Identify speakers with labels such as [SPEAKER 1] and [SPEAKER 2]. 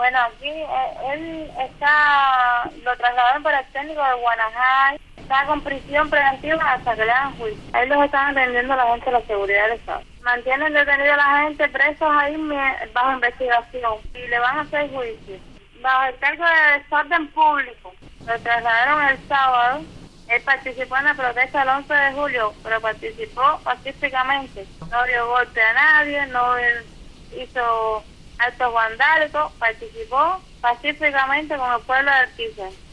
[SPEAKER 1] Bueno, aquí él está, lo trasladaron para el técnico de Guanajay, está con prisión preventiva hasta que le hagan juicio. Ahí los están atendiendo la gente de la seguridad del Estado. Mantienen detenido a la gente, presos ahí bajo investigación y le van a hacer juicio. Bajo el cargo de desorden público, lo trasladaron el sábado. Él participó en la protesta del 11 de julio, pero participó pacíficamente. No dio golpe a nadie, no hizo actos vandálicos, participó pacíficamente con el pueblo de Arquiza.